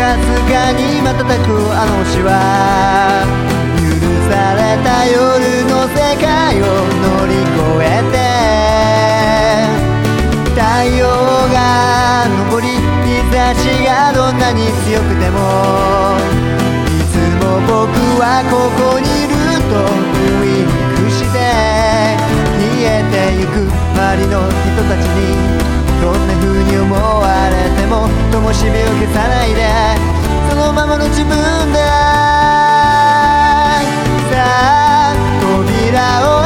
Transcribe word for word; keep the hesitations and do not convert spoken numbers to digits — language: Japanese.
かすかに瞬くあの星は許された夜の世界を乗り越えて太陽が昇り日差しがどんなに強くてもいつも僕はここにいるとウインクして消えてゆく周りの人たちにどんな風に思われても灯火を消さないでそのままの自分でさあ扉を